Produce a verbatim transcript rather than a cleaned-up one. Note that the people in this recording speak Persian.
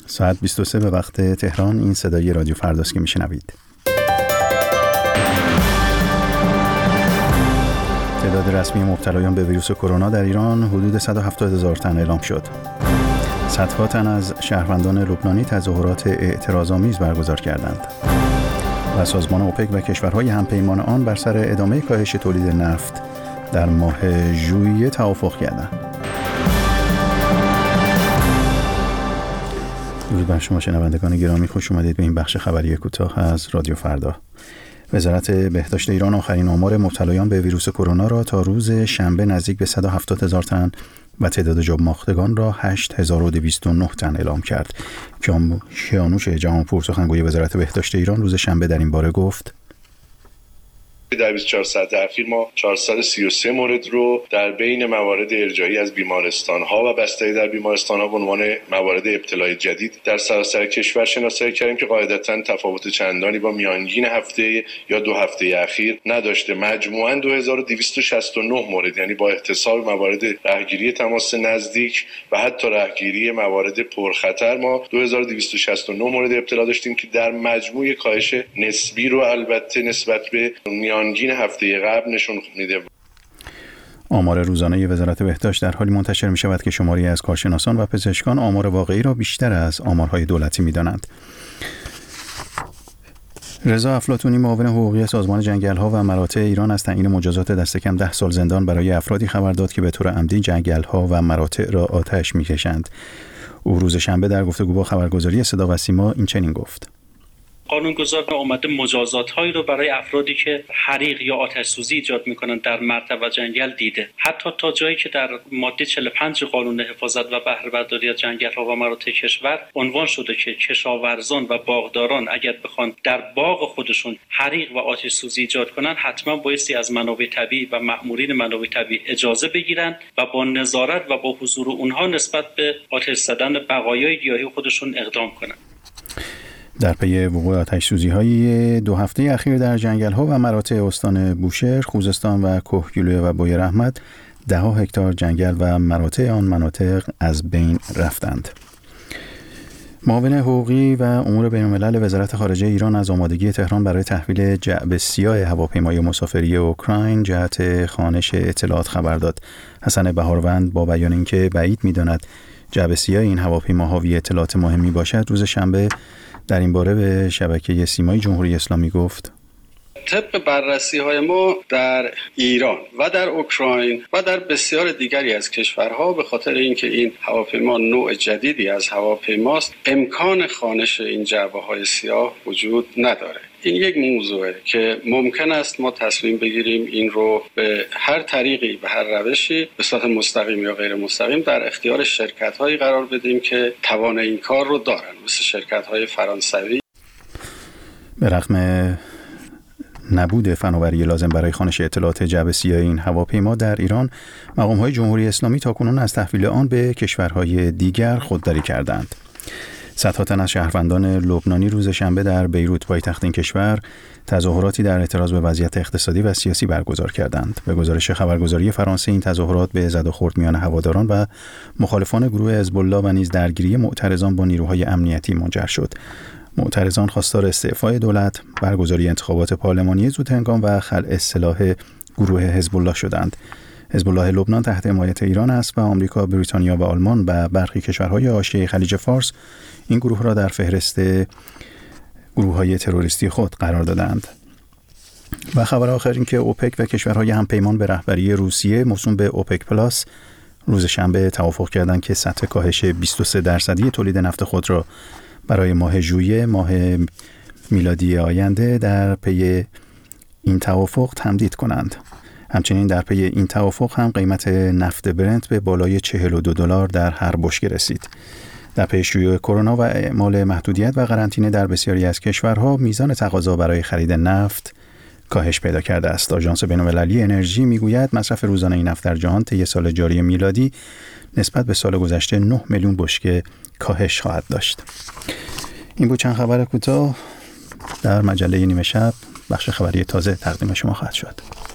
ساعت بیست و سه به وقت تهران. این صدای رادیو فرداست که میشنوید. تعداد رسمی مبتلایان به ویروس کرونا در ایران حدود صد و هفتاد هزار تن اعلام شد. صدها تن از شهروندان لبنانی تظاهرات اعتراض‌آمیز برگزار کردند و سازمان اوپک و کشورهای همپیمان آن بر سر ادامه کاهش تولید نفت در ماه ژوئیه توافق کردند. درود بر شما شنوندگان گرامی، خوش اومدید به این بخش خبری کوتاه از رادیو فردا. وزارت بهداشت ایران آخرین آمار مبتلایان به ویروس کرونا را تا روز شنبه نزدیک به صد و هفتاد هزار تن و تعداد جان‌باختگان را هشت هزار و دویست و نه تن اعلام کرد. کیانوش جهانپور سخنگوی وزارت بهداشت ایران روز شنبه در این باره گفت: در بیست و چهار ساعت اخیر ما چهارصد و سی و سه مورد رو در بین موارد ارجاعی از بیمارستان‌ها و بستری در بیمارستان‌ها به عنوان موارد ابتلای جدید در سراسر کشور شناسایی کردیم که قاعدتاً تفاوت چندانی با میانگین هفته یا دو هفته اخیر نداشته. مجموعاً دو هزار و دویست و شصت و نه مورد، یعنی با احتساب موارد رهگیری تماس نزدیک و حتی رهگیری موارد پرخطر، ما دو هزار و دویست و شصت و نه مورد ابتلا داشتیم که در مجموع کاهش نسبی رو البته نسبت به میانگین هفته قبل نشون میده. آمار روزانه وزارت بهداشت در حالی منتشر می شود که شماری از کارشناسان و پزشکان آمار واقعی را بیشتر از آمارهای دولتی می دانند. رضا افلاطونی، معاون حقوقی سازمان جنگل‌ها و مراتع ایران، از تعیین مجازات دست کم ده سال زندان برای افرادی خبر داد که به طور عمدی جنگل‌ها و مراتع را آتش می‌کشند. او روز شنبه در گفتگو با خبرگزاری صدا و سیما این چنین گفت: قانونگذار اومده مجازات‌هایی رو برای افرادی که حریق یا آتش سوزی ایجاد می‌کنند در مرتع و جنگل دیده، حتی تا جایی که در ماده چهل و پنج قانون حفاظت و بهره برداری از جنگل‌ها و مراتع کشور عنوان شده که کشاورزان و باغداران اگر بخوان در باغ خودشون حریق و آتش سوزی ایجاد کنن، حتما بایستی از منابع طبیعی و مأمورین منابع طبیعی اجازه بگیرن و با نظارت و با حضور اونها نسبت به آتش زدن بقایای گیاهی خودشون اقدام کنن. در پی وقوع آتش‌سوزی‌های دو هفته اخیر در جنگل‌ها و مراتع استان بوشهر، خوزستان و کهگیلویه و بویر احمد، ده ها هکتار جنگل و مراتع آن مناطق از بین رفتند. معاون حقوقی و امور بین‌الملل وزارت خارجه ایران از آمادگی تهران برای تحویل جعبه سیاه هواپیمای مسافری اوکراین جهت خوانش اطلاعات خبر داد. حسن بهاروند با بیان اینکه بعید می‌داند جعبه سیاه این هواپیما حاوی اطلاعات مهمی باشد، روز شنبه در این باره به شبکه سیمای جمهوری اسلامی گفت: طبق بررسی های ما در ایران و در اوکراین و در بسیار دیگری از کشورها، به خاطر اینکه این هواپیما نوع جدیدی از هواپیماست، امکان خوانش این جعبه های سیاه وجود نداره. این یک موضوعه که ممکن است ما تصمیم بگیریم این رو به هر طریقی، به هر روشی، به صورت مستقیم یا غیر مستقیم در اختیار شرکت‌هایی قرار بدیم که توان این کار رو دارن، مثل شرکت‌های فرانسوی. به رغم نبود فناوری لازم برای خوانش اطلاعات جعبه سیاه این هواپیما در ایران، مقام‌های جمهوری اسلامی تاکنون از تحویل آن به کشورهای دیگر خودداری کردند. صدها تن از شهروندان لبنانی روز شنبه در بیروت، پایتخت این کشور، تظاهراتی در اعتراض به وضعیت اقتصادی و سیاسی برگزار کردند. به گزارش خبرگزاری فرانسه، این تظاهرات به زد و خورد میان هواداران و مخالفان گروه حزب الله و نیز درگیری معترضان با نیروهای امنیتی منجر شد. معترضان خواستار استعفای دولت، برگزاری انتخابات پارلمانی زودهنگام و خلع سلاح گروه حزب الله شدند. حزب الله لبنان تحت حمایت ایران است و آمریکا، بریتانیا و آلمان و برخی کشورهای حاشیه خلیج فارس این گروه را در فهرست گروه‌های تروریستی خود قرار دادند. و خبر آخر این که اوپک و کشورهای همپیمان به رهبری روسیه موسوم به اوپک پلاس روز شنبه توافق کردند که سطح کاهش بیست و سه درصدی تولید نفت خود را برای ماه ژوئیه، ماه میلادی آینده، در پی این توافق تمدید کنند. همچنین در پی این توافق هم قیمت نفت برنت به بالای چهل و دو دلار در هر بشکه رسید. در پی شیوع کرونا و اعمال محدودیت و قرنطینه در بسیاری از کشورها، میزان تقاضا برای خرید نفت کاهش پیدا کرده است. آژانس بین‌المللی انرژی میگوید مصرف روزانه نفت در جهان طی سال جاری میلادی نسبت به سال گذشته نه میلیون بشکه کاهش خواهد داشت. این بود چند خبر کوتاه. در مجله نیمه شب بخش خبری تازه تقدیم شما خواهد شد.